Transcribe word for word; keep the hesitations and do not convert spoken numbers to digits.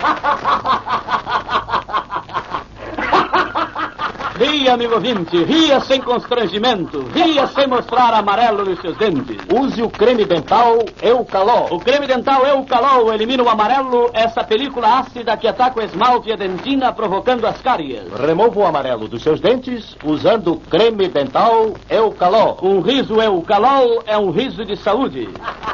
Ria, amigo ouvinte, ria sem constrangimento, ria sem mostrar amarelo nos seus dentes. Use o creme dental Eucalol. O creme dental Eucalol elimina o amarelo, essa película ácida que ataca o esmalte e a dentina, provocando as cáries. Remova o amarelo dos seus dentes usando o creme dental Eucalol. Um riso Eucalol é um riso de saúde.